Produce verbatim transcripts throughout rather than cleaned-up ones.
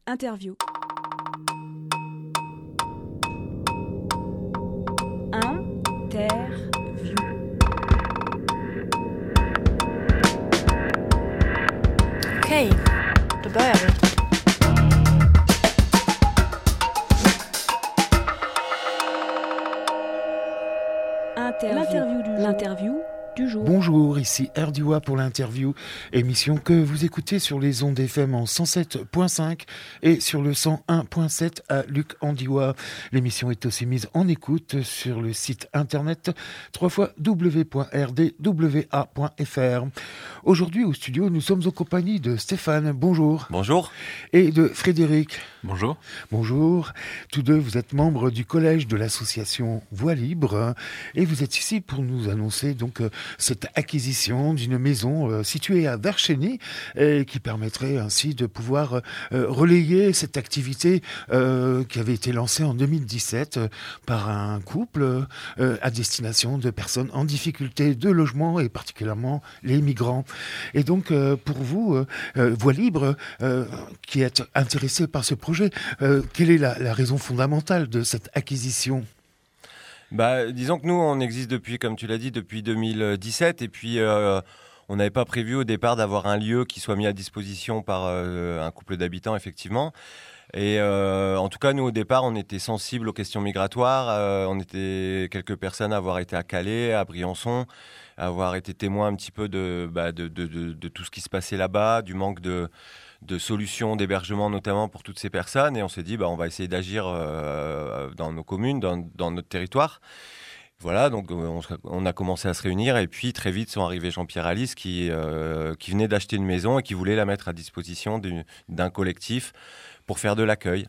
Interview. Interview. Okej, då börjar vi. Interview. L'interview du jour. L'interview du jour. Bonjour, ici Erdua pour l'interview, émission que vous écoutez sur les ondes F M en cent sept virgule cinq et sur le cent un virgule sept à Luc-en-Diois. L'émission est aussi mise en écoute sur le site internet w w w point r d w a point f r. Aujourd'hui au studio, nous sommes en compagnie de Stéphane, bonjour. Bonjour. Et de Frédéric. Bonjour. Bonjour. Tous deux, vous êtes membres du collège de l'association Voix Libre et vous êtes ici pour nous annoncer donc cette acquisition d'une maison euh, située à Verchenay et qui permettrait ainsi de pouvoir euh, relayer cette activité euh, qui avait été lancée en deux mille dix-sept euh, par un couple euh, à destination de personnes en difficulté de logement et particulièrement les migrants. Et donc euh, pour vous, euh, euh, Voix Libre, euh, qui êtes intéressé par ce projet, euh, quelle est la, la raison fondamentale de cette acquisition ? Bah, disons que nous, on existe depuis, comme tu l'as dit, depuis deux mille dix-sept. Et puis, euh, on n'avait pas prévu au départ d'avoir un lieu qui soit mis à disposition par euh, un couple d'habitants, effectivement. Et euh, en tout cas, nous, au départ, on était sensibles aux questions migratoires. Euh, on était quelques personnes à avoir été à Calais, à Briançon, à avoir été témoins un petit peu de, bah, de, de, de, de tout ce qui se passait là-bas, du manque de... de solutions d'hébergement notamment pour toutes ces personnes, et on s'est dit bah, on va essayer d'agir euh, dans nos communes, dans, dans notre territoire. Voilà, donc on, on a commencé à se réunir et puis très vite sont arrivés Jean-Pierre Alice qui, euh, qui venait d'acheter une maison et qui voulait la mettre à disposition d'un, d'un collectif pour faire de l'accueil.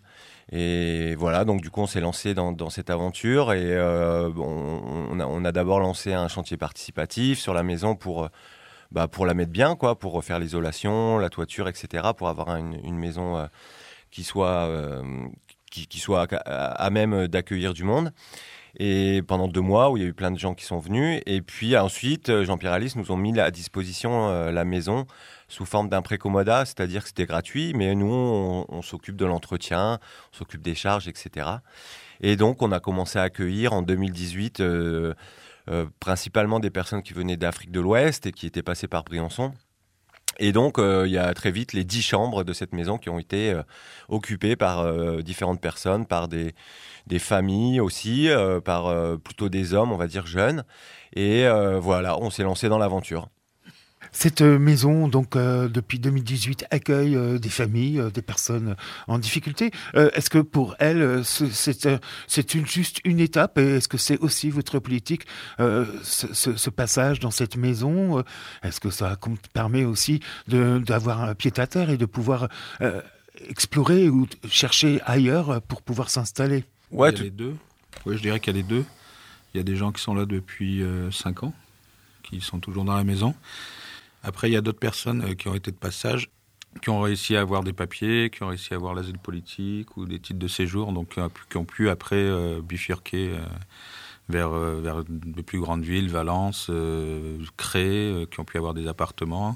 Et voilà, donc du coup on s'est lancé dans, dans cette aventure et euh, on, on, a, on a d'abord lancé un chantier participatif sur la maison pour... Bah pour la mettre bien, quoi, pour refaire l'isolation, la toiture, et cetera, pour avoir une, une maison euh, qui soit, euh, qui, qui soit à, à même d'accueillir du monde. Et pendant deux mois, où il y a eu plein de gens qui sont venus. Et puis ensuite, Jean-Pierre Alice nous ont mis à disposition euh, la maison sous forme d'un précommodat, c'est-à-dire que c'était gratuit, mais nous, on, on s'occupe de l'entretien, on s'occupe des charges, et cetera. Et donc, on a commencé à accueillir en deux mille dix-huit... Euh, Euh, principalement des personnes qui venaient d'Afrique de l'Ouest et qui étaient passées par Briançon. Et donc, euh, il y a très vite les dix chambres de cette maison qui ont été euh, occupées par euh, différentes personnes, par des, des familles aussi, euh, par euh, plutôt des hommes, on va dire jeunes. Et euh, voilà, on s'est lancé dans l'aventure. Cette maison, donc euh, depuis deux mille dix-huit, accueille euh, des familles, euh, des personnes en difficulté. Euh, est-ce que pour elles, c'est, c'est, c'est une, juste une étape et est-ce que c'est aussi votre politique, euh, ce, ce, ce passage dans cette maison? Est-ce que ça permet aussi de, d'avoir un pied-à-terre et de pouvoir euh, explorer ou chercher ailleurs pour pouvoir s'installer? Ouais, il y a les deux. Ouais, je dirais qu'il y a les deux. Il y a des gens qui sont là depuis euh, cinq ans, qui sont toujours dans la maison. Après, il y a d'autres personnes euh, qui ont été de passage, qui ont réussi à avoir des papiers, qui ont réussi à avoir l'asile politique ou des titres de séjour, donc qui ont pu, qui ont pu après euh, bifurquer euh, vers, euh, vers de plus grandes villes, Valence, euh, Cré, euh, qui ont pu avoir des appartements.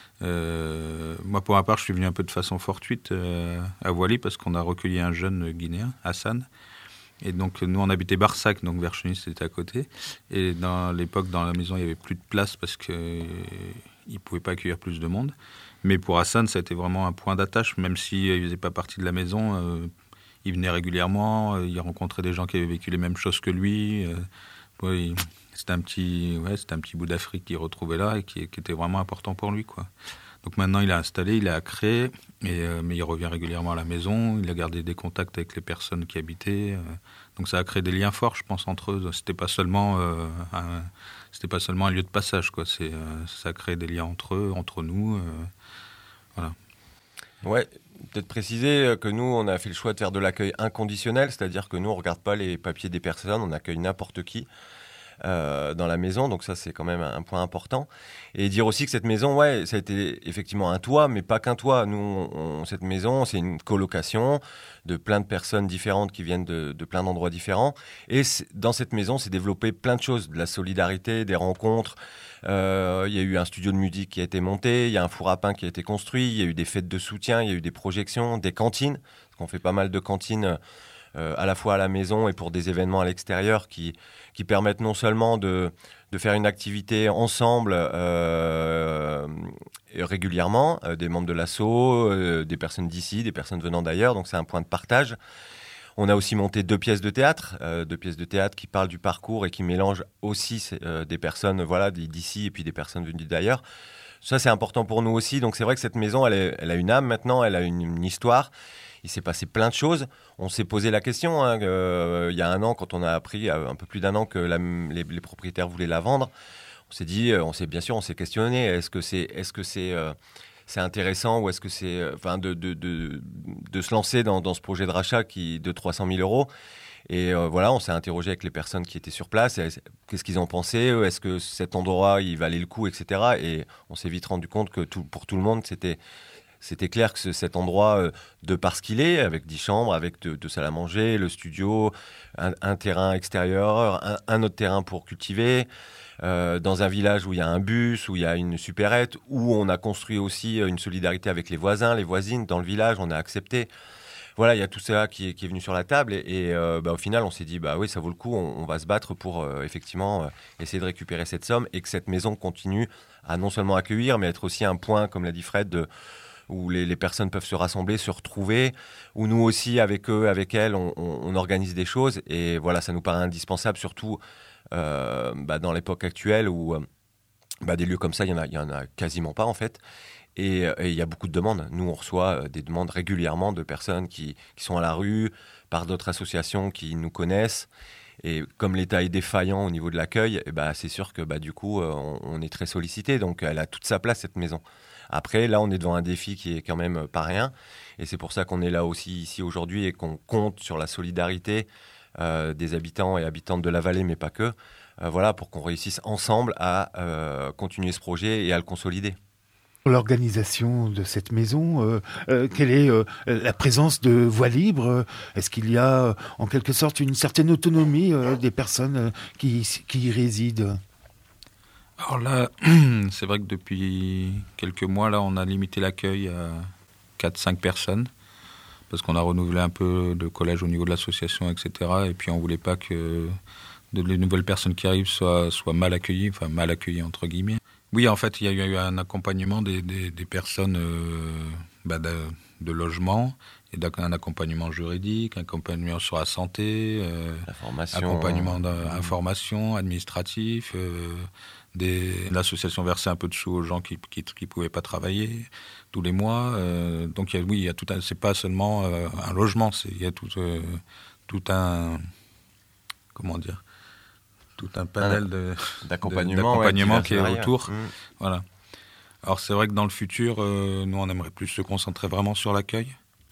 Euh, moi, pour ma part, je suis venu un peu de façon fortuite euh, à Voix Libre parce qu'on a recueilli un jeune Guinéen, Hassan. Et donc, nous, on habitait Barsac, donc Verchenay, c'était à côté. Et dans l'époque, dans la maison, il n'y avait plus de place parce qu'il ne pouvait pas accueillir plus de monde. Mais pour Hassan, ça a été vraiment un point d'attache, même s'il ne faisait pas partie de la maison. Euh, il venait régulièrement, euh, il rencontrait des gens qui avaient vécu les mêmes choses que lui. Euh, ouais, c'était, un petit, ouais, c'était un petit bout d'Afrique qu'il retrouvait là et qui, qui était vraiment important pour lui, quoi. Donc maintenant, il a installé, il a créé, et, euh, mais il revient régulièrement à la maison. Il a gardé des contacts avec les personnes qui habitaient. Euh, donc ça a créé des liens forts, je pense, entre eux. C'était pas seulement, euh, un, c'était pas seulement un lieu de passage, quoi. C'est, euh, ça a créé des liens entre eux, entre nous. Euh, voilà. Ouais, peut-être préciser que nous, on a fait le choix de faire de l'accueil inconditionnel, c'est-à-dire que nous, on ne regarde pas les papiers des personnes, on accueille n'importe qui. euh, dans la maison. Donc ça, c'est quand même un point important. Et dire aussi que cette maison, ouais, ça a été effectivement un toit, mais pas qu'un toit. Nous, on, on, cette maison, c'est une colocation de plein de personnes différentes qui viennent de, de plein d'endroits différents. Et dans cette maison, s'est développé plein de choses, de la solidarité, des rencontres. Euh, il y a eu un studio de musique qui a été monté, il y a un four à pain qui a été construit, il y a eu des fêtes de soutien, il y a eu des projections, des cantines, parce qu'on fait pas mal de cantines euh, à la fois à la maison et pour des événements à l'extérieur qui, qui permettent non seulement de, de faire une activité ensemble euh, régulièrement, euh, des membres de l'asso, euh, des personnes d'ici, des personnes venant d'ailleurs, donc c'est un point de partage. On a aussi monté deux pièces de théâtre, euh, deux pièces de théâtre qui parlent du parcours et qui mélangent aussi euh, des personnes voilà, d'ici et puis des personnes venues d'ailleurs. Ça, c'est important pour nous aussi. Donc, c'est vrai que cette maison, elle, est, elle a une âme maintenant, elle a une, une histoire. Il s'est passé plein de choses. On s'est posé la question, hein, euh, il y a un an, quand on a appris, un peu plus d'un an, que la, les, les propriétaires voulaient la vendre. On s'est dit, on s'est, bien sûr, on s'est questionné. Est-ce que c'est... Est-ce que c'est euh, c'est intéressant ou est-ce que c'est enfin de de de de se lancer dans dans ce projet de rachat qui de trois cent mille euros et euh, voilà, on s'est interrogé avec les personnes qui étaient sur place, et qu'est-ce qu'ils en pensaient, est-ce que cet endroit il valait le coup, et cetera. Et on s'est vite rendu compte que tout, pour tout le monde c'était C'était clair que ce, cet endroit, euh, de par ce qu'il est, avec dix chambres, avec deux, deux salles à manger, le studio, un, un terrain extérieur, un, un autre terrain pour cultiver, euh, dans un village où il y a un bus, où il y a une supérette, où on a construit aussi une solidarité avec les voisins, les voisines dans le village, on a accepté. Voilà, il y a tout ça qui est, qui est venu sur la table et, et euh, bah, au final, on s'est dit, bah oui, ça vaut le coup, on, on va se battre pour euh, effectivement euh, essayer de récupérer cette somme et que cette maison continue à non seulement accueillir, mais être aussi un point, comme l'a dit Fred, de où les, les personnes peuvent se rassembler, se retrouver, où nous aussi, avec eux, avec elles, on, on, on organise des choses. Et voilà, ça nous paraît indispensable, surtout euh, bah, dans l'époque actuelle où euh, bah, des lieux comme ça, il n'y en, en a quasiment pas en fait. Et il y a beaucoup de demandes. Nous, on reçoit des demandes régulièrement de personnes qui, qui sont à la rue, par d'autres associations qui nous connaissent. Et comme l'État est défaillant au niveau de l'accueil, eh bah, c'est sûr que bah, du coup, on, on est très sollicité. Donc, elle a toute sa place, cette maison. Après, là, on est devant un défi qui est quand même pas rien. Et c'est pour ça qu'on est là aussi ici aujourd'hui et qu'on compte sur la solidarité euh, des habitants et habitantes de la vallée, mais pas que. Euh, voilà, pour qu'on réussisse ensemble à euh, continuer ce projet et à le consolider. L'organisation de cette maison, euh, euh, quelle est euh, la présence de voix libre? Est-ce qu'il y a euh, en quelque sorte une certaine autonomie euh, des personnes euh, qui, qui y résident? Alors là, c'est vrai que depuis quelques mois, là, on a limité l'accueil à quatre cinq personnes, parce qu'on a renouvelé un peu le collège au niveau de l'association, et cetera. Et puis on ne voulait pas que de, les nouvelles personnes qui arrivent soient, soient mal accueillies, enfin mal accueillies entre guillemets. Oui, en fait, il y a eu un accompagnement des, des, des personnes euh, bah de, de logement, et un accompagnement juridique, un accompagnement sur la santé, euh, la formation, accompagnement d'information, administratif. Euh, des, l'association versait un peu de sous aux gens qui qui, qui pouvaient pas travailler tous les mois. Euh, donc, il y a, oui, il y a tout un, c'est pas seulement euh, un logement, c'est, il y a tout, euh, tout un... Comment dire tout un panel de, d'accompagnement, de, d'accompagnement ouais, qui est autour. Mmh. Voilà. Alors c'est vrai que dans le futur, euh, nous on aimerait plus se concentrer vraiment sur l'accueil.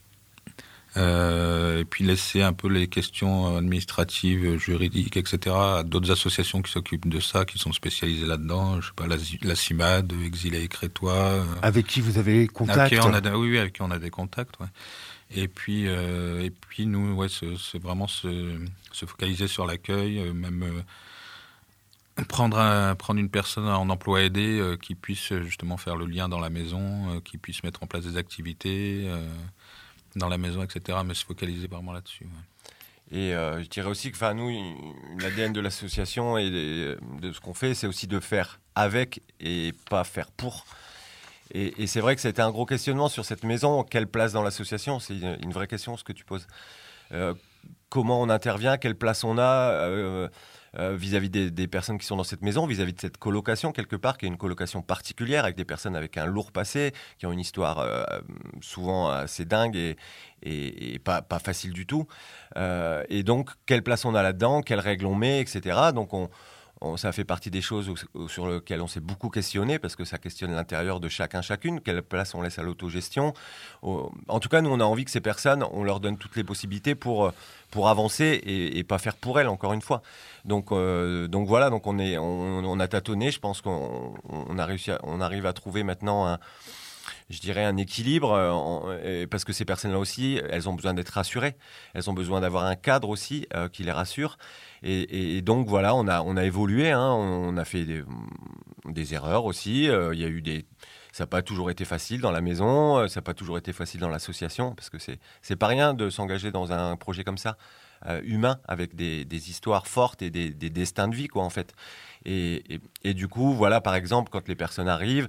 Euh, et puis laisser un peu les questions administratives, juridiques, et cetera à d'autres associations qui s'occupent de ça, qui sont spécialisées là-dedans. Je sais pas, la, la CIMAD, Exilés et Crétois. Avec qui vous avez contact? Avec qui on a, oui, oui, avec qui on a des contacts, ouais. Et puis, euh, et puis nous, ouais, c'est, c'est vraiment se, se focaliser sur l'accueil, euh, même euh, prendre, un, prendre une personne en emploi aidé euh, qui puisse justement faire le lien dans la maison, euh, qui puisse mettre en place des activités euh, dans la maison, et cetera. Mais se focaliser vraiment là-dessus. Ouais. Et euh, je dirais aussi que, enfin, nous, l'A D N de l'association et de, de ce qu'on fait, c'est aussi de faire avec et pas faire pour. Et, et c'est vrai que c'était un gros questionnement sur cette maison. Quelle place dans l'association? C'est une, une vraie question, ce que tu poses. Euh, comment on intervient? Quelle place on a euh, euh, vis-à-vis des, des personnes qui sont dans cette maison, vis-à-vis de cette colocation, quelque part, qui est une colocation particulière, avec des personnes avec un lourd passé, qui ont une histoire euh, souvent assez dingue et, et, et pas, pas facile du tout. Euh, et donc, quelle place on a là-dedans? Quelles règles on met, et cetera. Donc, on... on, ça fait partie des choses où, où, sur lesquelles on s'est beaucoup questionné, parce que ça questionne l'intérieur de chacun, chacune, quelle place on laisse à l'autogestion. Au, en tout cas, nous, on a envie que ces personnes, on leur donne toutes les possibilités pour, pour avancer et, et pas faire pour elles, encore une fois. Donc, euh, donc voilà, donc on, est, on, on a tâtonné, je pense qu'on on a réussi à, on arrive à trouver maintenant un... je dirais un équilibre, euh, parce que ces personnes-là aussi, elles ont besoin d'être rassurées. Elles ont besoin d'avoir un cadre aussi euh, qui les rassure. Et, et, et donc voilà, on a, on a évolué, hein, on a fait des, des erreurs aussi. Euh, il y a eu des, ça n'a pas toujours été facile dans la maison, ça n'a pas toujours été facile dans l'association, parce que c'est, c'est pas rien de s'engager dans un projet comme ça, euh, humain, avec des, des histoires fortes et des, des destins de vie, quoi, en fait. Et, et, et du coup, voilà, par exemple, quand les personnes arrivent,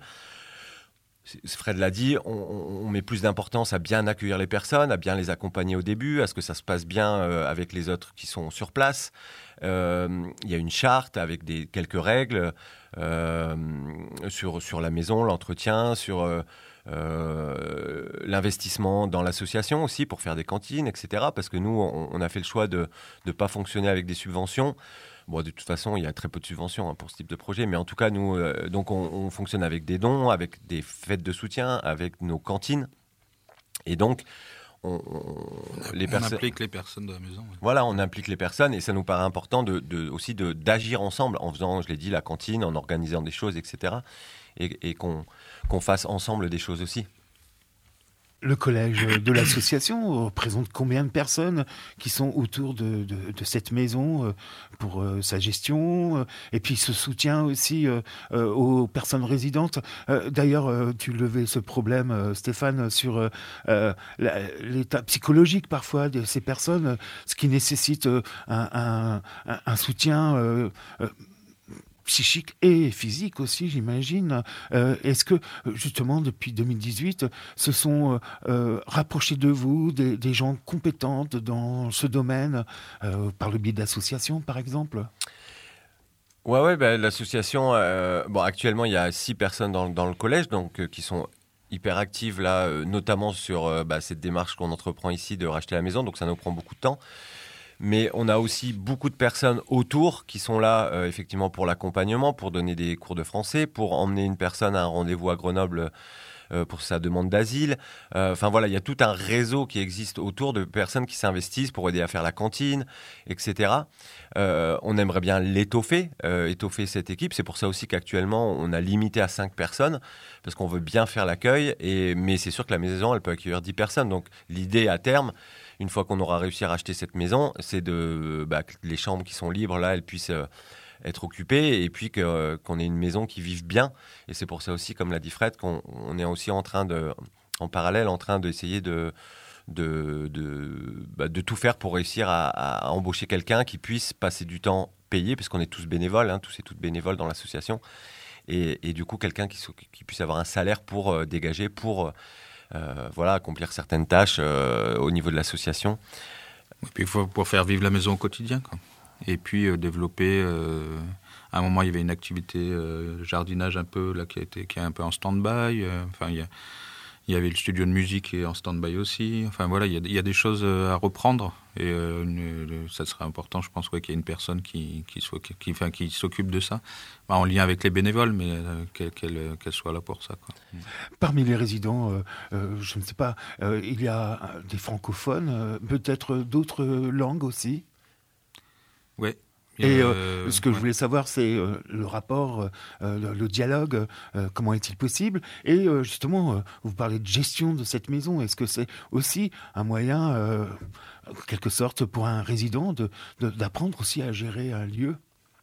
Fred l'a dit, on, on met plus d'importance à bien accueillir les personnes, à bien les accompagner au début, à ce que ça se passe bien euh, avec les autres qui sont sur place. Euh, il y a une charte avec des, quelques règles euh, sur, sur la maison, l'entretien, sur euh, euh, l'investissement dans l'association aussi pour faire des cantines, et cetera. Parce que nous, on, on a fait le choix de ne pas fonctionner avec des subventions. Bon, de toute façon, il y a très peu de subventions hein, pour ce type de projet, mais en tout cas, nous, euh, donc on, on fonctionne avec des dons, avec des fêtes de soutien, avec nos cantines, et donc on, on, les on perso- implique les personnes de la maison. Ouais. Voilà, on implique les personnes, et ça nous paraît important de, de, aussi de, d'agir ensemble en faisant, je l'ai dit, la cantine, en organisant des choses, et cetera, et, et qu'on, qu'on fasse ensemble des choses aussi. Le collège de l'association représente combien de personnes qui sont autour de, de, de cette maison pour euh, sa gestion euh, et puis ce soutien aussi euh, euh, aux personnes résidentes. Euh, d'ailleurs, euh, tu levais ce problème, euh, Stéphane, sur euh, la, l'état psychologique parfois de ces personnes, ce qui nécessite euh, un, un, un soutien euh, euh, psychique et physique aussi, j'imagine. Euh, est-ce que, justement, depuis deux mille dix-huit, se sont euh, rapprochés de vous des, des gens compétents dans ce domaine, euh, par le biais d'associations, par exemple ? Ouais, ouais, bah, l'association, euh, bon, actuellement, il y a six personnes dans, dans le collège, donc, euh, qui sont hyper actives, là, euh, notamment sur euh, bah, cette démarche qu'on entreprend ici de racheter la maison, donc ça nous prend beaucoup de temps. Mais on a aussi beaucoup de personnes autour qui sont là, euh, effectivement, pour l'accompagnement, pour donner des cours de français, pour emmener une personne à un rendez-vous à Grenoble euh, pour sa demande d'asile. Enfin euh, voilà, il y a tout un réseau qui existe autour de personnes qui s'investissent pour aider à faire la cantine, et cetera. Euh, on aimerait bien l'étoffer, euh, étoffer cette équipe. C'est pour ça aussi qu'actuellement, on a limité à cinq personnes, parce qu'on veut bien faire l'accueil. Et, mais c'est sûr que la maison, elle peut accueillir dix personnes. Donc l'idée à terme, une fois qu'on aura réussi à racheter cette maison, c'est de, bah, que les chambres qui sont libres, là, elles puissent euh, être occupées, et puis que, euh, qu'on ait une maison qui vive bien. Et c'est pour ça aussi, comme l'a dit Fred, qu'on on est aussi en train de, en parallèle, en train d'essayer de, de, de, bah, de tout faire pour réussir à, à embaucher quelqu'un qui puisse passer du temps payé, puisqu'on est tous bénévoles, hein, tous et toutes bénévoles dans l'association. Et, et du coup, quelqu'un qui, qui puisse avoir un salaire pour euh, dégager, pour... Euh, Euh, voilà, accomplir certaines tâches euh, au niveau de l'association. Et puis il faut pour faire vivre la maison au quotidien, quoi. Et puis euh, développer. Euh, à un moment, il y avait une activité euh, jardinage un peu là qui a été qui est un peu en stand-by. Euh, enfin, il y a il y avait le studio de musique qui est en stand-by aussi. Enfin voilà, il y a, il y a des choses à reprendre. Et euh, une, ça serait important, je pense, ouais, qu'il y ait une personne qui qui soit qui, qui, enfin, qui s'occupe de ça, bah, en lien avec les bénévoles, mais euh, qu'elle, qu'elle, qu'elle soit là pour ça, quoi. Parmi les résidents, euh, euh, je ne sais pas, euh, il y a des francophones, euh, peut-être d'autres langues aussi. Oui. Et euh, euh, ce que ouais. je voulais savoir, c'est euh, le rapport, euh, le, le dialogue, euh, comment est-il possible ? Et euh, justement, euh, vous parlez de gestion de cette maison. Est-ce que c'est aussi un moyen, euh, en quelque sorte, pour un résident de, de, d'apprendre aussi à gérer un lieu ?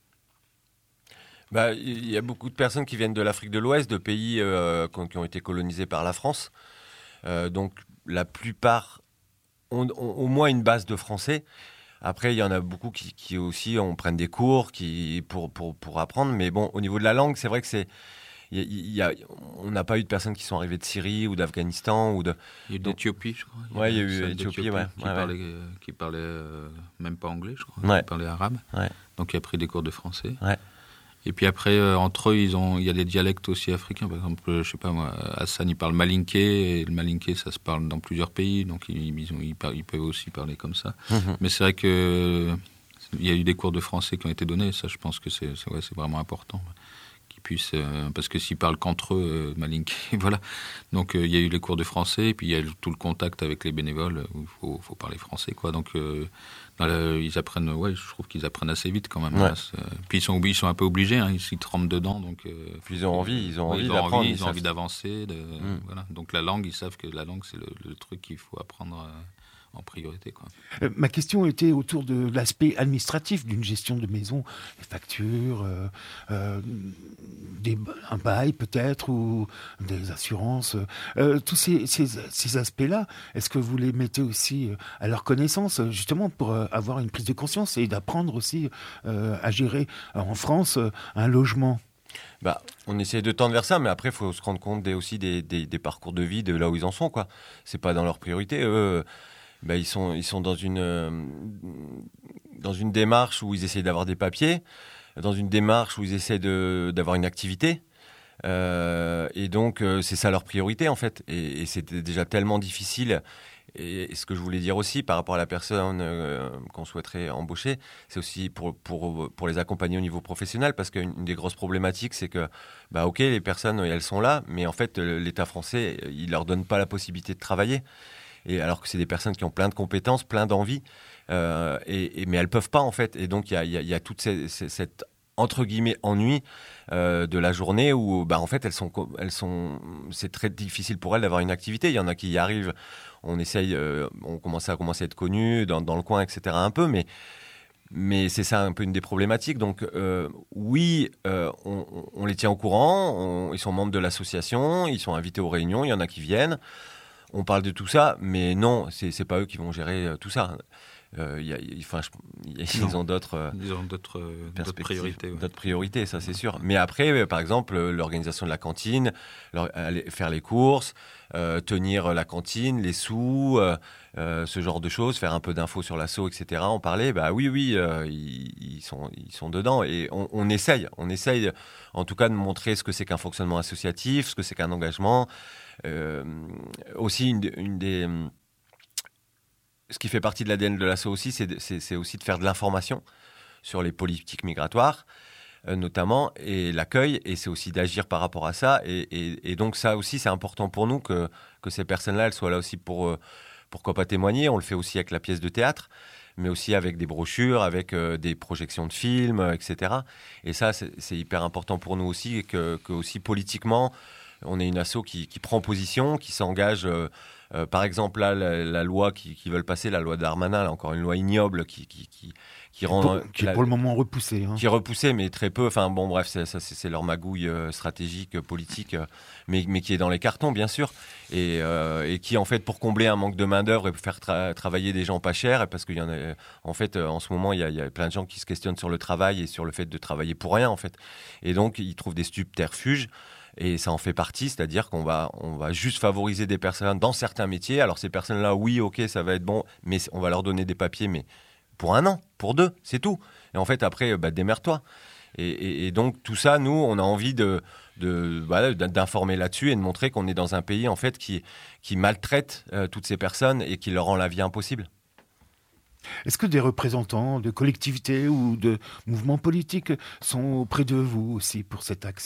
Bah, il y a beaucoup de personnes qui viennent de l'Afrique de l'Ouest, de pays euh, qui ont été colonisés par la France. Euh, donc la plupart ont, ont au moins une base de français. Après, il y en a beaucoup qui, qui aussi on prennent des cours qui, pour, pour, pour apprendre. Mais bon, au niveau de la langue, c'est vrai que c'est, il y a, il y a, on n'a pas eu de personnes qui sont arrivées de Syrie ou d'Afghanistan. Ou de... Il y a eu d'Éthiopie, je crois. Oui, il y a eu d'Éthiopie, ouais. Qui ouais, parlait, ouais. euh, qui parlait euh, même pas anglais, je crois. Ouais. Qui parlait arabe. Ouais. Donc, il a pris des cours de français. Ouais. Et puis après, euh, entre eux, ils ont, il y a des dialectes aussi africains. Par exemple, je sais pas moi, Hassan, il parle malinké, et le malinké, ça se parle dans plusieurs pays, donc ils, ils, ont, ils, par, ils peuvent aussi parler comme ça. Mm-hmm. Mais c'est vrai que Il y a eu des cours de français qui ont été donnés, ça je pense que c'est, c'est, ouais, c'est vraiment important. Qu'ils puissent, euh, parce que s'ils parlent qu'entre eux, euh, Malinké, voilà. Donc euh, il y a eu les cours de français, et puis il y a tout le contact avec les bénévoles, où il faut, faut parler français, quoi. Donc euh, la, ils apprennent, ouais, je trouve qu'ils apprennent assez vite quand même. Ouais. Hein, puis ils sont, ils sont un peu obligés, hein, ils s'y trempent dedans. Donc, euh, puis ils ont envie, ils ont ouais, envie ils ont d'apprendre. envie, Ils, ils ont envie d'avancer. De, mm. voilà. Donc la langue, ils savent que la langue, c'est le, le truc qu'il faut apprendre euh, en priorité, quoi. Euh, ma question était autour de l'aspect administratif d'une gestion de maison, les factures, euh, euh, des, un bail peut-être, ou des assurances. Euh, tous ces, ces, ces aspects-là, est-ce que vous les mettez aussi à leur connaissance, justement pour euh, avoir une prise de conscience et d'apprendre aussi euh, à gérer euh, en France euh, un logement ? Bah, on essaie de tendre vers ça, mais après, il faut se rendre compte des, aussi des, des, des parcours de vie, de là où ils en sont, quoi. C'est pas dans leur priorité. Eux, bah, ils sont, ils sont dans une, euh, dans une démarche où ils essayent d'avoir des papiers, dans une démarche où ils essaient de, d'avoir une activité. Euh, et donc, euh, c'est ça leur priorité, en fait. Et, et c'était déjà tellement difficile. Et, et ce que je voulais dire aussi par rapport à la personne euh, qu'on souhaiterait embaucher, c'est aussi pour, pour, pour les accompagner au niveau professionnel, parce qu'une une des grosses problématiques, c'est que, bah, ok, les personnes, elles sont là, mais en fait, l'État français, il leur donne pas la possibilité de travailler. Et alors que c'est des personnes qui ont plein de compétences, plein d'envie, euh, et, et, mais elles peuvent pas, en fait. Et donc, il y a, y a, y a toute ces, ces, cette entre guillemets ennui euh, de la journée où bah en fait elles sont elles sont c'est très difficile pour elles d'avoir une activité. Il y en a qui y arrivent, on essaye, euh, on commence à commencer à être connus dans, dans le coin, et cetera un peu, mais mais c'est ça un peu une des problématiques. Donc euh, oui, euh, on, on les tient au courant, on, ils sont membres de l'association, ils sont invités aux réunions, il y en a qui viennent, on parle de tout ça, mais non, c'est c'est pas eux qui vont gérer euh, tout ça. Euh, y a, y, enfin, je, y a, ils ont d'autres, euh, ils ont d'autres, euh, d'autres priorités. Ouais. D'autres priorités, ça c'est sûr. Mais après, euh, par exemple, l'organisation de la cantine, leur, aller faire les courses, euh, tenir la cantine, les sous, euh, euh, ce genre de choses, faire un peu d'infos sur l'asso, et cetera. En parler, bah oui, oui, euh, ils, ils, sont, ils sont dedans. Et on, on essaye, on essaye en tout cas de montrer ce que c'est qu'un fonctionnement associatif, ce que c'est qu'un engagement. Euh, aussi, une, une des... Ce qui fait partie de l'A D N de l'asso aussi, c'est, c'est, c'est aussi de faire de l'information sur les politiques migratoires, euh, notamment, et l'accueil, et c'est aussi d'agir par rapport à ça. Et, et, et donc ça aussi, c'est important pour nous que, que ces personnes-là, elles soient là aussi pour, euh, pourquoi pas témoigner. On le fait aussi avec la pièce de théâtre, mais aussi avec des brochures, avec euh, des projections de films, euh, et cetera. Et ça, c'est, c'est hyper important pour nous aussi, et que, que aussi politiquement, on est une asso qui, qui prend position, qui s'engage... Euh, Euh, par exemple, là, la, la loi qui, qui veulent passer, la loi Darmanin, là, encore une loi ignoble qui, qui, qui, qui rend... Pour, qui est la, pour le moment repoussée. Hein. Qui est repoussée, mais très peu. Enfin, bon, bref, c'est, ça, c'est, c'est leur magouille euh, stratégique, euh, politique, euh, mais, mais qui est dans les cartons, bien sûr. Et, euh, et qui, en fait, pour combler un manque de main-d'œuvre et faire tra- travailler des gens pas chers, parce qu'il y en a... En fait, euh, en ce moment, il y, a, il y a plein de gens qui se questionnent sur le travail et sur le fait de travailler pour rien, en fait. Et donc, ils trouvent des subterfuges. Et ça en fait partie, c'est-à-dire qu'on va, on va juste favoriser des personnes dans certains métiers. Alors ces personnes-là, oui, ok, ça va être bon, mais on va leur donner des papiers, mais pour un an, pour deux, c'est tout. Et en fait, après, bah, démerde-toi. Et, et, et donc tout ça, nous, on a envie de, de, voilà, d'informer là-dessus et de montrer qu'on est dans un pays en fait qui, qui maltraite euh, toutes ces personnes et qui leur rend la vie impossible. Est-ce que des représentants de collectivités ou de mouvements politiques sont auprès de vous aussi pour cette action ?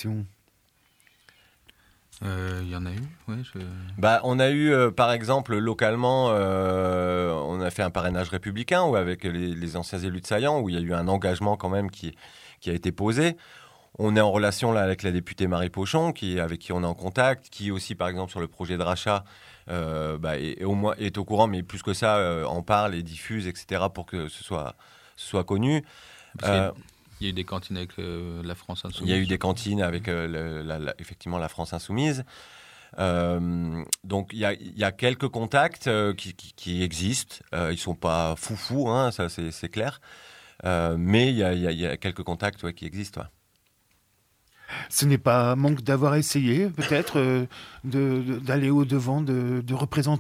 Il euh, y en a eu, oui. Je... Bah, on a eu, euh, par exemple, localement, euh, on a fait un parrainage républicain où, avec les, les anciens élus de Saillant, où il y a eu un engagement quand même qui, qui a été posé. On est en relation là, avec la députée Marie Pochon, qui, avec qui on est en contact, qui aussi, par exemple, sur le projet de rachat, euh, bah, est, est, au moins, est au courant, mais plus que ça, euh, en parle et diffuse, et cetera, pour que ce soit, ce soit connu. Euh, Il y a eu des cantines avec euh, la France Insoumise. Il y a eu des cantines avec euh, le, la, la, effectivement la France Insoumise. Euh, donc il y a, il y a quelques contacts euh, qui, qui, qui existent. Euh, ils ne sont pas foufous, hein, ça c'est, c'est clair. Euh, mais il y, a, il, y a, il y a quelques contacts ouais, qui existent. Ouais. Ce n'est pas manque d'avoir essayé, peut-être, euh, de, de, d'aller au-devant de, de représentants ?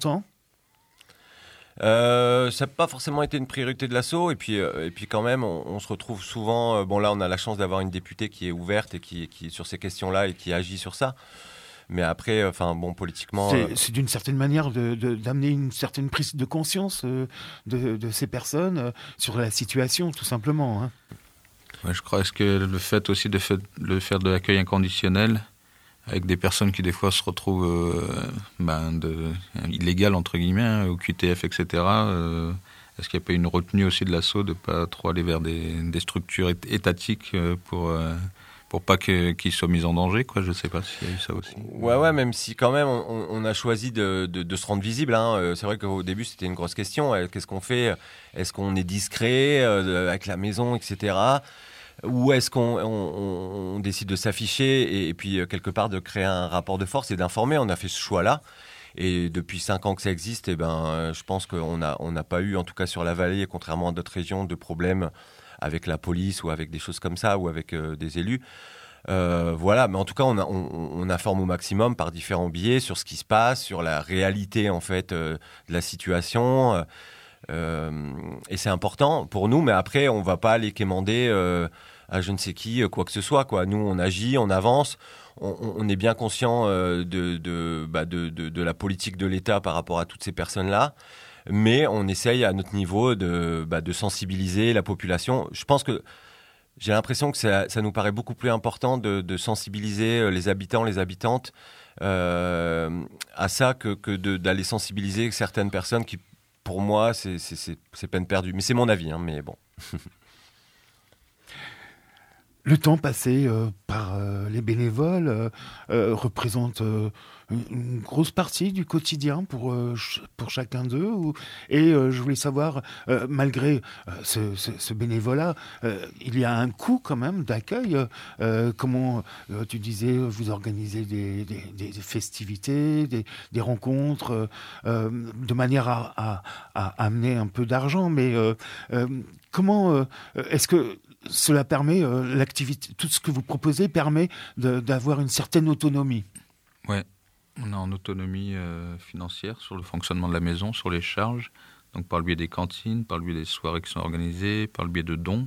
Euh, ça n'a pas forcément été une priorité de l'asso et puis, euh, et puis quand même on, on se retrouve souvent, euh, bon là on a la chance d'avoir une députée qui est ouverte et qui, qui est sur ces questions-là et qui agit sur ça, Mais après, enfin bon, politiquement, c'est, euh... c'est d'une certaine manière de, de, d'amener une certaine prise de conscience euh, de, de ces personnes euh, sur la situation, tout simplement. Hein. Ouais, je crois que le fait aussi de, fait, de faire de l'accueil inconditionnel avec des personnes qui des fois se retrouvent euh, ben de, illégales entre guillemets, au Q T F, et cetera. Euh, est-ce qu'il n'y a pas une retenue aussi de l'assaut de ne pas trop aller vers des, des structures étatiques pour euh, pour pas que, qu'ils soient mis en danger, quoi. Je sais pas s'il y a eu ça aussi. Ouais, ouais, même si quand même on, on a choisi de, de, de se rendre visible. Hein. C'est vrai qu'au début c'était une grosse question. Qu'est-ce qu'on fait ? Est-ce qu'on est discret euh, avec la maison, et cetera. Ou est-ce qu'on on, on décide de s'afficher et, et puis quelque part de créer un rapport de force et d'informer ? On a fait ce choix-là. Et depuis cinq ans que ça existe, eh ben, je pense qu'on n'a on n'a pas eu, en tout cas sur la vallée, contrairement à d'autres régions, de problèmes avec la police ou avec des choses comme ça ou avec euh, des élus. Euh, voilà, mais en tout cas, on, a, on, on informe au maximum par différents biais sur ce qui se passe, sur la réalité en fait euh, de la situation. Euh, et c'est important pour nous, mais après, on va pas aller quémander euh, à je ne sais qui quoi que ce soit, quoi. Nous, on agit, on avance. On, on est bien conscient euh, de, de, bah de, de, de la politique de l'État par rapport à toutes ces personnes-là. Mais on essaye à notre niveau de, bah, de sensibiliser la population. Je pense que j'ai l'impression que ça, ça nous paraît beaucoup plus important de, de sensibiliser les habitants, les habitantes euh, à ça que, que de, d'aller sensibiliser certaines personnes qui, pour moi, c'est, c'est, c'est, c'est peine perdue. Mais c'est mon avis, hein, mais bon. Le temps passé euh, par euh, les bénévoles euh, euh, représente euh, une grosse partie du quotidien pour, euh, ch- pour chacun d'eux. Ou... Et euh, je voulais savoir, euh, malgré euh, ce, ce, ce bénévolat, euh, il y a un coût quand même d'accueil. Euh, comment, euh, tu disais, vous organisez des, des, des festivités, des, des rencontres, euh, de manière à, à, à amener un peu d'argent. Mais euh, euh, comment euh, est-ce que cela permet, euh, l'activité, tout ce que vous proposez permet de, d'avoir une certaine autonomie. Ouais, on est en autonomie euh, financière sur le fonctionnement de la maison, sur les charges, donc par le biais des cantines, par le biais des soirées qui sont organisées, par le biais de dons.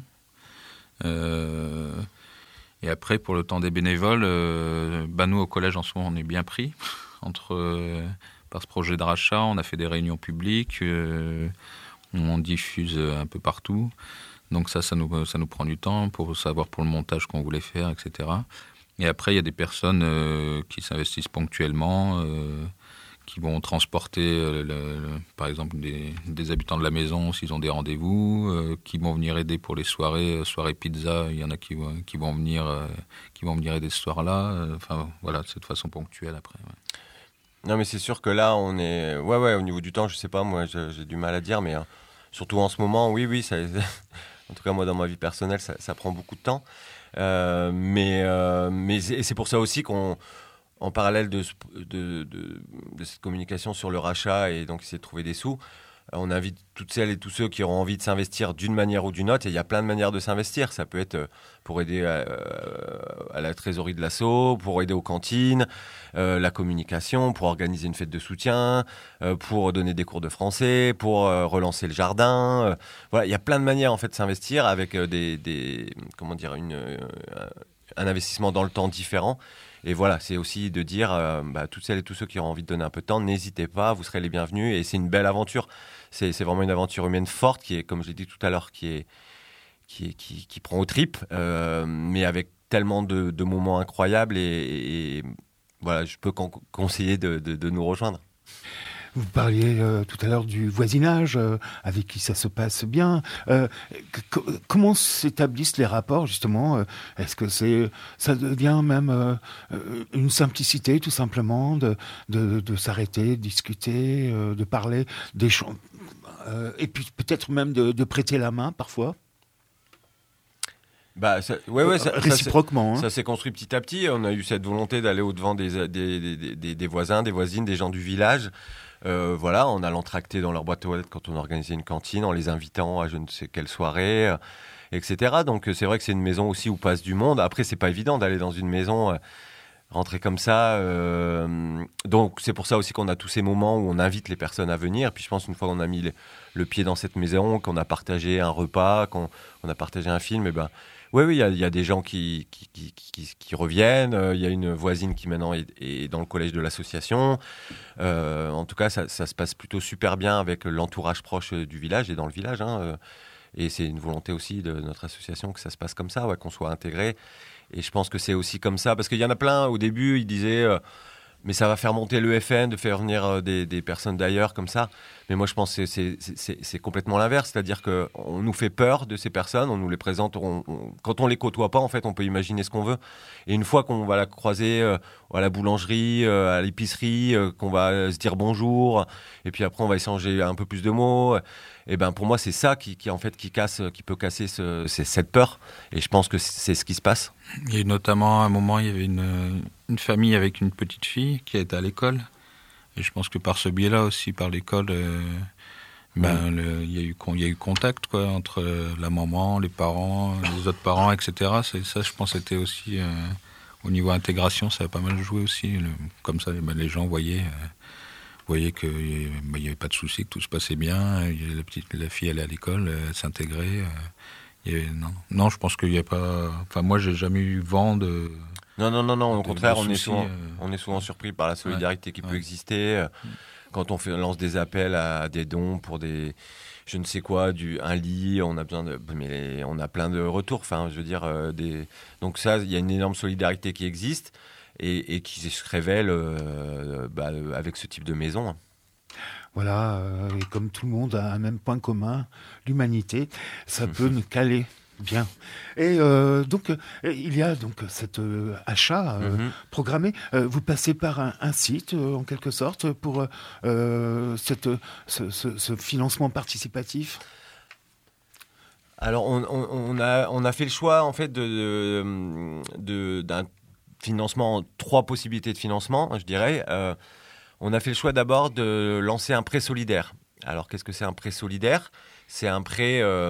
Euh, et après, pour le temps des bénévoles, euh, bah nous au collège en ce moment, on est bien pris entre euh, par ce projet de rachat. On a fait des réunions publiques, euh, on diffuse un peu partout. Donc ça, ça nous, ça nous prend du temps pour savoir pour le montage qu'on voulait faire, et cetera. Et après, il y a des personnes euh, qui s'investissent ponctuellement, euh, qui vont transporter, euh, le, le, par exemple, des, des habitants de la maison s'ils ont des rendez-vous, euh, qui vont venir aider pour les soirées, euh, soirées pizza. Il y en a qui, qui vont venir, euh, qui vont venir aider ce soir-là. Euh, enfin, voilà, c'est de façon ponctuelle après. Ouais. Non, mais c'est sûr que là, on est... Ouais, ouais, au niveau du temps, je sais pas, moi, j'ai, j'ai du mal à dire, mais hein, surtout en ce moment, oui, oui, ça... En tout cas, moi, dans ma vie personnelle, ça, ça prend beaucoup de temps. Euh, mais euh, mais c'est, c'est pour ça aussi qu'on, en parallèle de, de, de, de cette communication sur le rachat et donc essayer de trouver des sous, on invite toutes celles et tous ceux qui auront envie de s'investir d'une manière ou d'une autre. Et il y a plein de manières de s'investir. Ça peut être pour aider à, à la trésorerie de l'asso, pour aider aux cantines, euh, la communication, pour organiser une fête de soutien, euh, pour donner des cours de français, pour euh, relancer le jardin. Euh, voilà, il y a plein de manières en fait de s'investir avec euh, des, des comment dire une euh, un investissement dans le temps différent. Et voilà, c'est aussi de dire, euh, bah, toutes celles et tous ceux qui auront envie de donner un peu de temps, n'hésitez pas, vous serez les bienvenus. Et c'est une belle aventure. C'est, c'est vraiment une aventure humaine forte qui est, comme je l'ai dit tout à l'heure, qui est, qui est, qui, qui prend aux tripes, euh, mais avec tellement de, de moments incroyables. Et, et, et voilà, je peux con- conseiller de, de, de nous rejoindre. Vous parliez euh, tout à l'heure du voisinage, euh, avec qui ça se passe bien. Euh, c- comment s'établissent les rapports, justement ? euh, Est-ce que c'est, ça devient même euh, une simplicité, tout simplement, de, de, de s'arrêter, de discuter, euh, de parler des choses, euh, et puis peut-être même de, de prêter la main, parfois ? Bah, ça, ouais, ouais, ça, réciproquement. Ça, hein. ça s'est construit petit à petit. On a eu cette volonté d'aller au-devant des, des, des, des, des voisins, des voisines, des gens du village. Euh, voilà, en allant tracter dans leur boîte aux lettres quand on organisait une cantine, en les invitant à je ne sais quelle soirée, euh, et cetera. Donc c'est vrai que c'est une maison aussi où passe du monde. Après, c'est pas évident d'aller dans une maison, euh, rentrer comme ça. Euh, donc c'est pour ça aussi qu'on a tous ces moments où on invite les personnes à venir. Puis je pense une fois qu'on a mis le, le pied dans cette maison, qu'on a partagé un repas, qu'on on a partagé un film, et ben Oui, oui, il y, y a des gens qui, qui, qui, qui, qui reviennent. Il y a une voisine qui maintenant est, est dans le collège de l'association. Euh, en tout cas, ça, ça se passe plutôt super bien avec l'entourage proche du village et dans le village. Hein. Et c'est une volonté aussi de notre association que ça se passe comme ça, ouais, qu'on soit intégré. Et je pense que c'est aussi comme ça, parce qu'il y en a plein, au début, ils disaient euh, « mais ça va faire monter l'E F N, de faire venir euh, des, des personnes d'ailleurs comme ça ». Mais moi, je pense que c'est, c'est, c'est, c'est complètement l'inverse, c'est-à-dire qu'on nous fait peur de ces personnes, on nous les présente, on, on, quand on les côtoie pas, en fait, on peut imaginer ce qu'on veut. Et une fois qu'on va la croiser euh, à la boulangerie, euh, à l'épicerie, euh, qu'on va se dire bonjour, et puis après, on va échanger un peu plus de mots, et ben pour moi, c'est ça qui, qui en fait, qui casse, qui peut casser ce, c'est cette peur. Et je pense que c'est ce qui se passe. Il y a notamment à un moment, il y avait une, une famille avec une petite fille qui était à l'école. Et je pense que par ce biais-là aussi, par l'école, euh, ben, mmh. le, il y a eu, il y a eu contact quoi, entre la maman, les parents, les autres parents, et cetera. C'est, ça, je pense, c'était aussi, euh, au niveau intégration, ça a pas mal joué aussi. Le, comme ça, ben, les gens voyaient, euh, voyaient qu'il n'y ben, avait pas de souci, que tout se passait bien. La, petite, la fille allait à l'école, elle s'intégrait. Euh, il y avait, non. non, je pense qu'il n'y a pas... Enfin, moi, j'ai jamais eu vent de... Non, non, non, non. Au de, contraire, de on, soucis, est souvent, euh... on est souvent surpris par la solidarité ouais. qui peut ouais. exister. Quand on, fait, on lance des appels à des dons pour des, je ne sais quoi, du, un lit, on a besoin de, mais on a plein de retours. Enfin, je veux dire, euh, des, donc ça, il y a une énorme solidarité qui existe et, et qui se révèle euh, bah, avec ce type de maison. Voilà, euh, et comme tout le monde a un même point commun, l'humanité, ça peut nous caler. Bien. Et euh, donc, euh, il y a donc cet euh, achat euh, mm-hmm. programmé. Euh, vous passez par un, un site, euh, en quelque sorte, pour euh, cette, ce, ce, ce financement participatif. Alors, on, on, on, a, on a fait le choix, en fait, de, de, de, d'un financement, trois possibilités de financement, je dirais. Euh, on a fait le choix d'abord de lancer un prêt solidaire. Alors, qu'est-ce que c'est un prêt solidaire ? C'est un prêt... Euh,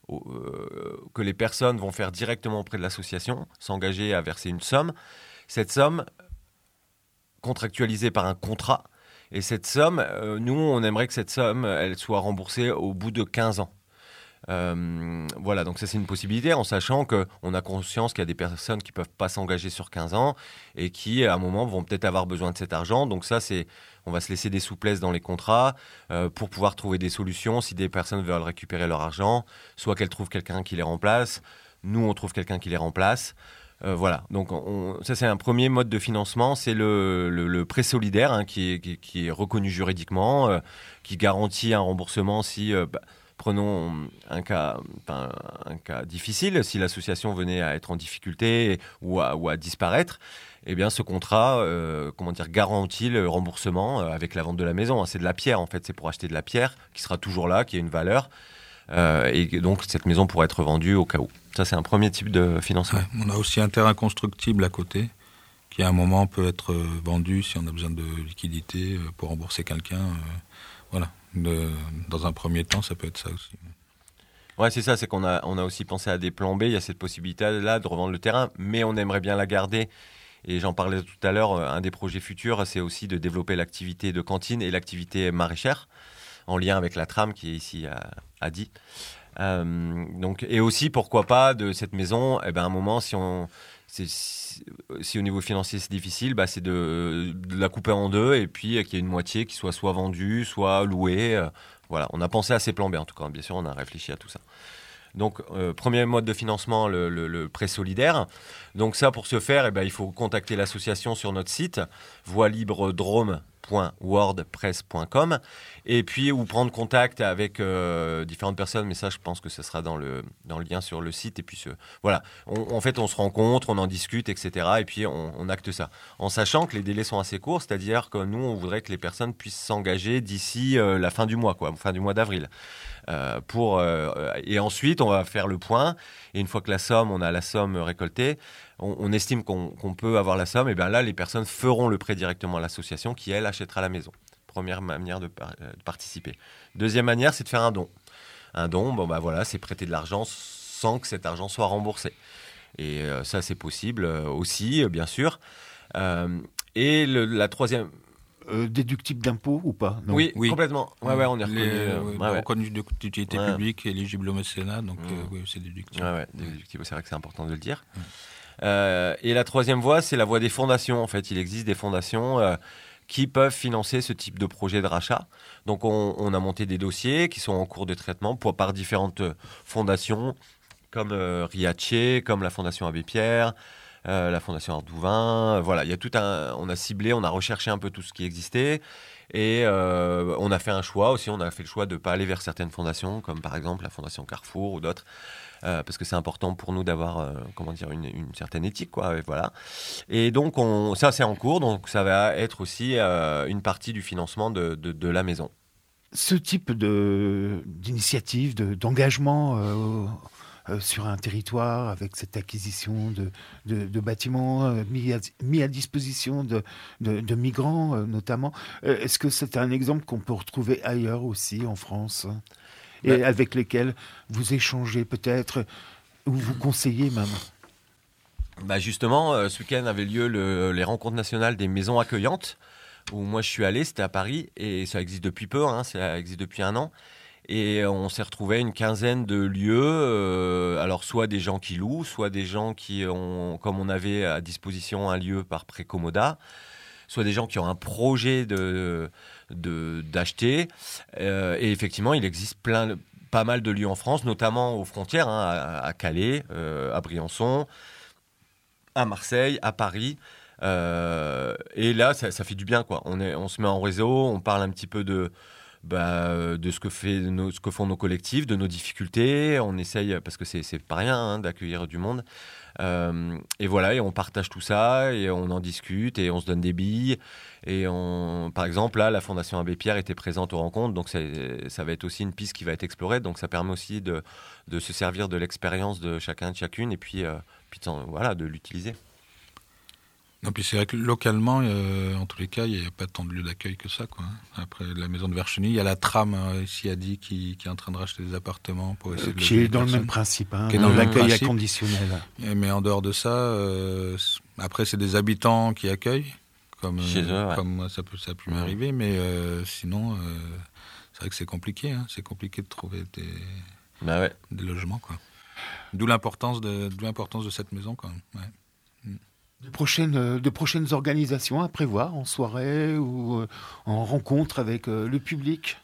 que les personnes vont faire directement auprès de l'association, s'engager à verser une somme. Cette somme, contractualisée par un contrat, et cette somme, euh, nous, on aimerait que cette somme, elle soit remboursée au bout de quinze ans. Euh, voilà, donc ça c'est une possibilité, en sachant qu'on a conscience qu'il y a des personnes qui ne peuvent pas s'engager sur quinze ans et qui, à un moment, vont peut-être avoir besoin de cet argent. Donc ça, c'est, on va se laisser des souplesses dans les contrats euh, pour pouvoir trouver des solutions si des personnes veulent récupérer leur argent, soit qu'elles trouvent quelqu'un qui les remplace, nous on trouve quelqu'un qui les remplace. Euh, voilà, donc on, ça c'est un premier mode de financement, c'est le, le, le prêt solidaire hein, qui, est, qui, qui est reconnu juridiquement, euh, qui garantit un remboursement si... Euh, bah, Prenons un cas, enfin, un cas difficile, si l'association venait à être en difficulté ou à, ou à disparaître, eh bien ce contrat euh, comment dire, garantit le remboursement euh, avec la vente de la maison. C'est de la pierre en fait, c'est pour acheter de la pierre qui sera toujours là, qui a une valeur. Euh, et donc cette maison pourra être vendue au cas où. Ça c'est un premier type de financement. Ouais, on a aussi un terrain constructible à côté qui à un moment peut être vendu si on a besoin de liquidité pour rembourser quelqu'un. Euh, voilà. De, dans un premier temps, ça peut être ça aussi. Ouais, c'est ça, c'est qu'on a, on a aussi pensé à des plans B, il y a cette possibilité-là de revendre le terrain, mais on aimerait bien la garder. Et j'en parlais tout à l'heure, un des projets futurs, c'est aussi de développer l'activité de cantine et l'activité maraîchère, en lien avec la tram qui est ici à, à Die. Euh, donc, et aussi, pourquoi pas, de cette maison, eh ben, à un moment, si on... C'est, si, si au niveau financier c'est difficile, bah c'est de, de la couper en deux et puis qu'il y ait une moitié qui soit soit vendue, soit louée. Euh, voilà, on a pensé à ces plans B en tout cas. Bien sûr, on a réfléchi à tout ça. Donc, euh, premier mode de financement, le, le, le prêt solidaire. Donc ça, pour ce faire, eh ben, il faut contacter l'association sur notre site voie libre drôme point wordpress point com et puis ou prendre contact avec euh, différentes personnes, mais ça je pense que ce sera dans le, dans le lien sur le site et puis ce, voilà, on, en fait on se rencontre, on en discute, etc. et puis on, on acte ça, en sachant que les délais sont assez courts, c'est-à-dire que nous on voudrait que les personnes puissent s'engager d'ici euh, la fin du mois, quoi, fin du mois d'avril. Euh, pour, euh, et ensuite on va faire le point et une fois que la somme, on a la somme récoltée, on, on estime qu'on, qu'on peut avoir la somme, et bien là les personnes feront le prêt directement à l'association qui elle achètera la maison. Première manière de, par, de participer. Deuxième manière, c'est de faire un don. Un don, bon bah voilà, c'est prêter de l'argent sans que cet argent soit remboursé. Et euh, ça c'est possible euh, aussi, euh, bien sûr. Euh, et le, la troisième euh, déductible d'impôts ou pas? Non. Oui, Oui. complètement. Ouais, ouais, on est reconnu. Les, euh, euh, ouais, bah, ouais. reconnu d'utilité Ouais. publique, éligible au mécénat, donc Mmh. euh, oui, c'est déductible. Ouais, ouais, déductible, c'est vrai que c'est important de le dire. Mmh. Euh, et la troisième voie, c'est la voie des fondations. En fait, il existe des fondations euh, qui peuvent financer ce type de projet de rachat. Donc, on, on a monté des dossiers qui sont en cours de traitement pour, par différentes fondations, comme euh, Riace, comme la Fondation Abbé Pierre, euh, la Fondation Ardouvin. Voilà, il y a tout un. On a ciblé, on a recherché un peu tout ce qui existait. Et euh, on a fait un choix aussi. On a fait le choix de ne pas aller vers certaines fondations, comme par exemple la Fondation Carrefour ou d'autres. Euh, parce que c'est important pour nous d'avoir euh, comment dire, une, une certaine éthique. Quoi, et, voilà. Et donc, on, ça, c'est en cours. Donc, ça va être aussi euh, une partie du financement de, de, de la maison. Ce type de, d'initiative, de, d'engagement euh, euh, sur un territoire, avec cette acquisition de, de, de bâtiments euh, mis, à, mis à disposition de, de, de migrants, euh, notamment, euh, est-ce que c'est un exemple qu'on peut retrouver ailleurs aussi, en France ? Et bah, avec lesquels vous échangez peut-être, ou vous conseillez même? Bah justement, euh, ce week-end avait lieu le, les rencontres nationales des maisons accueillantes, où moi je suis allé, c'était à Paris, et ça existe depuis peu, hein, ça existe depuis un an. Et on s'est retrouvé une quinzaine de lieux, euh, alors soit des gens qui louent, soit des gens qui ont, comme on avait à disposition un lieu par Précommoda, soit des gens qui ont un projet de, de, d'acheter. Euh, et effectivement, il existe plein, pas mal de lieux en France, notamment aux frontières, hein, à, à Calais, euh, à Briançon, à Marseille, à Paris. Euh, et là, ça, ça fait du bien, quoi. On, est, on se met en réseau, on parle un petit peu de... Bah, de ce que, fait nos, ce que font nos collectifs, de nos difficultés. On essaye, parce que c'est, c'est pas rien hein, d'accueillir du monde. Euh, et voilà, et on partage tout ça, et on en discute, et on se donne des billes. Et on, par exemple, là, la Fondation Abbé Pierre était présente aux rencontres, donc c'est, ça va être aussi une piste qui va être explorée. Donc ça permet aussi de, de se servir de l'expérience de chacun, de chacune, et puis, euh, puis de, voilà, de l'utiliser. Non, puis c'est vrai que localement, euh, en tous les cas, il n'y a pas tant de lieux d'accueil que ça, quoi. Après la maison de Vercheny, il y a la tram euh, ici à Die qui, qui est en train de racheter des appartements pour essayer de qui est dans le même principe, hein, qui est dans mmh. le l'accueil principe. inconditionnel. Et, mais en dehors de ça, euh, après c'est des habitants qui accueillent, comme Chez eux, ouais. comme ça peut ça a pu m'arriver, mais euh, sinon, euh, c'est vrai que c'est compliqué, hein, c'est compliqué de trouver des, bah ouais. des logements, quoi. D'où l'importance de d'où l'importance de cette maison, quand même. Ouais. Mm. De prochaines, de prochaines organisations à prévoir en soirée ou euh, en rencontre avec euh, le public?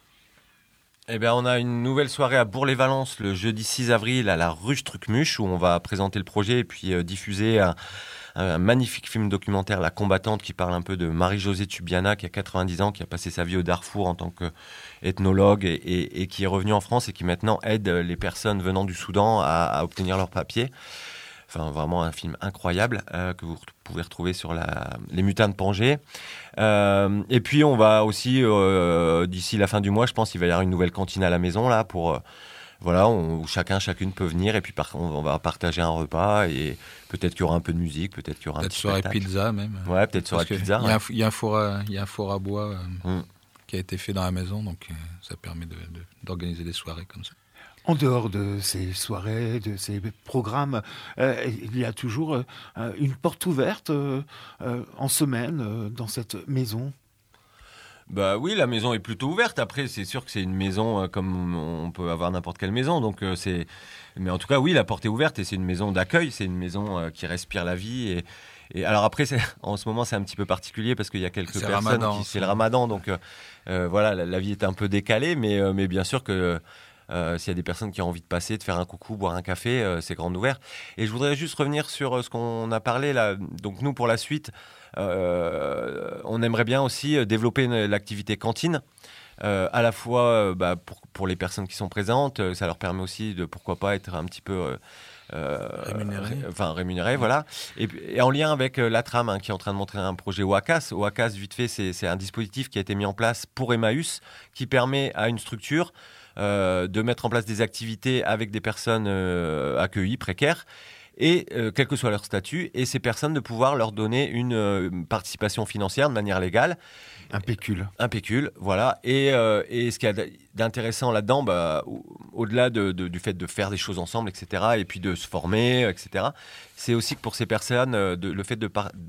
Eh bien, on a une nouvelle soirée à Bourg-les-Valences le jeudi six avril à la Ruche Trucmuche où on va présenter le projet et puis euh, diffuser un, un magnifique film documentaire, La Combattante, qui parle un peu de Marie-Josée Tubiana qui a quatre-vingt-dix ans, qui a passé sa vie au Darfour en tant qu'ethnologue et, et, et qui est revenue en France et qui maintenant aide les personnes venant du Soudan à, à obtenir leurs papiers. Enfin, vraiment un film incroyable euh, que vous pouvez retrouver sur la, les Mutins de Pangée. Euh, et puis, on va aussi, euh, d'ici la fin du mois, je pense qu'il va y avoir une nouvelle cantine à la maison, là, pour, euh, voilà, on, où chacun, chacune peut venir. Et puis, par, on, on va partager un repas. Et peut-être qu'il y aura un peu de musique, peut-être qu'il y aura peut-être un petit soirée spectacle. pizza, même. Ouais, peut-être soirée pizza. Il ouais. y, y a un four à, il y a un four à bois euh, mm. qui a été fait dans la maison, donc euh, ça permet de, de, d'organiser des soirées comme ça. En dehors de ces soirées, de ces programmes, euh, il y a toujours euh, une porte ouverte euh, euh, en semaine euh, dans cette maison. Bah oui, la maison est plutôt ouverte. Après, c'est sûr que c'est une maison euh, comme on peut avoir n'importe quelle maison. Donc euh, c'est, mais en tout cas, oui, la porte est ouverte et c'est une maison d'accueil. C'est une maison euh, qui respire la vie. Et, et alors après, c'est, en ce moment, c'est un petit peu particulier parce qu'il y a quelques c'est personnes Ramadan, qui, c'est le Ramadan, donc euh, euh, voilà, la, la vie est un peu décalée. Mais euh, mais bien sûr que Euh, s'il y a des personnes qui ont envie de passer, de faire un coucou, boire un café, euh, c'est grand ouvert. Et je voudrais juste revenir sur euh, ce qu'on a parlé là. Donc nous, pour la suite, euh, on aimerait bien aussi développer une, l'activité cantine. Euh, à la fois euh, bah, pour, pour les personnes qui sont présentes, euh, ça leur permet aussi de, pourquoi pas, être un petit peu... Euh, Euh, rémunéré. ré, enfin rémunéré, voilà. Et, et en lien avec euh, la Tram, hein, qui est en train de montrer un projet Oakas. Oakas, vite fait, c'est, c'est un dispositif qui a été mis en place pour Emmaüs, qui permet à une structure euh, de mettre en place des activités avec des personnes euh, accueillies, précaires, et euh, quel que soit leur statut, et ces personnes de pouvoir leur donner une euh, participation financière de manière légale. Un pécule. Un pécule, voilà. Et, euh, et ce qu'il y a d'intéressant là-dedans, bah, au-delà de, de, du fait de faire des choses ensemble, et cetera, et puis de se former, et cetera, c'est aussi que pour ces personnes, de, le fait de par-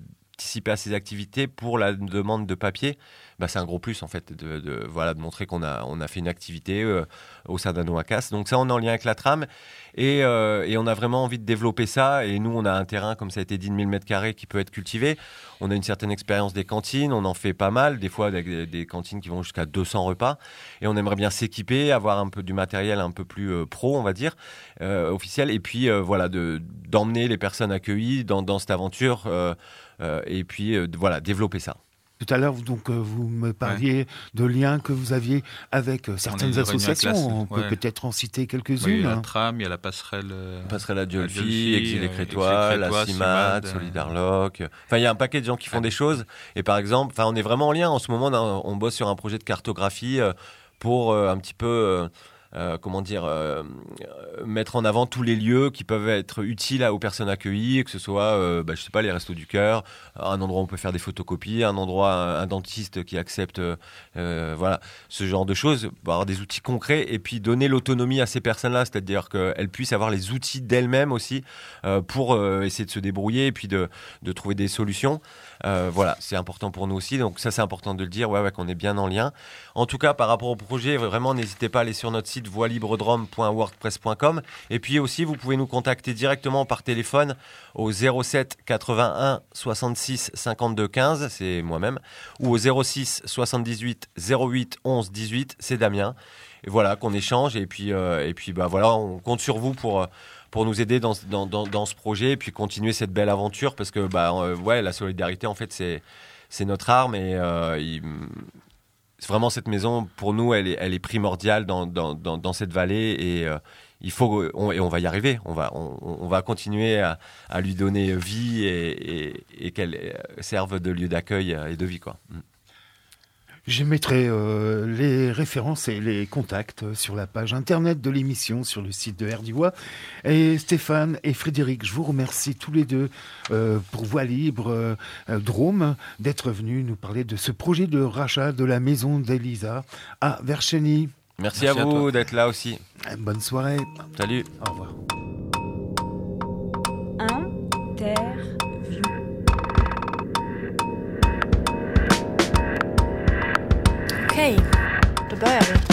participer à ces activités pour la demande de papier, bah, c'est un gros plus en fait de, de, voilà, de montrer qu'on a, on a fait une activité euh, au sein d'Anoakas. Donc ça, on est en lien avec la tram et, euh, et on a vraiment envie de développer ça. Et nous, on a un terrain, comme ça a été dit, de mille mètres carrés qui peut être cultivé. On a une certaine expérience des cantines, on en fait pas mal, des fois des, des cantines qui vont jusqu'à deux cents repas. Et on aimerait bien s'équiper, avoir un peu du matériel un peu plus euh, pro, on va dire, euh, officiel. Et puis euh, voilà, de, d'emmener les personnes accueillies dans, dans cette aventure euh, euh, et puis euh, de, voilà, développer ça. Tout à l'heure, donc, vous me parliez ouais. de liens que vous aviez avec certaines associations. On peut ouais. peut-être en citer quelques-unes. Oui, il y a la tram, il y a la passerelle... La passerelle Adiolfi, Exil et Crétois, la CIMAD, Solidarloc... Enfin, il y a un paquet de gens qui font des choses. Et par exemple, on est vraiment en lien. En ce moment, on, on bosse sur un projet de cartographie pour euh, un petit peu... Euh, Euh, comment dire, euh, euh, mettre en avant tous les lieux qui peuvent être utiles à, aux personnes accueillies, que ce soit, euh, bah, je sais pas, les restos du cœur, un endroit où on peut faire des photocopies, un endroit, un, un dentiste qui accepte, euh, voilà, ce genre de choses, avoir des outils concrets et puis donner l'autonomie à ces personnes-là, c'est-à-dire qu'elles puissent avoir les outils d'elles-mêmes aussi euh, pour euh, essayer de se débrouiller et puis de, de trouver des solutions. Euh, voilà, c'est important pour nous aussi, donc ça c'est important de le dire, ouais, ouais, qu'on est bien en lien. En tout cas, par rapport au projet, vraiment, n'hésitez pas à aller sur notre site voie libre drôme point wordpress point com et puis aussi, vous pouvez nous contacter directement par téléphone au zéro sept quatre-vingt-un soixante-six cinquante-deux quinze, c'est moi-même, ou au zéro six soixante-dix-huit zéro huit onze dix-huit, c'est Damien. Et voilà, qu'on échange et puis, euh, et puis bah, voilà, on compte sur vous pour... pour nous aider dans, dans, dans, dans ce projet et puis continuer cette belle aventure parce que bah, euh, ouais, la solidarité, en fait, c'est, c'est notre arme et euh, il, c'est vraiment cette maison, pour nous, elle est, elle est primordiale dans, dans, dans, dans cette vallée et euh, il faut, on, et on va y arriver. On va, on, on va continuer à, à lui donner vie et, et, et qu'elle serve de lieu d'accueil et de vie, quoi. Je mettrai euh, les références et les contacts sur la page internet de l'émission, sur le site de Herdivoix. Et Stéphane et Frédéric, je vous remercie tous les deux euh, pour Voix Libre euh, Drôme d'être venus nous parler de ce projet de rachat de la maison d'Elisa à Verchenny. Merci, Merci à vous à d'être là aussi. Bonne soirée. Salut. Au revoir. Interview. Okej, då börjar vi.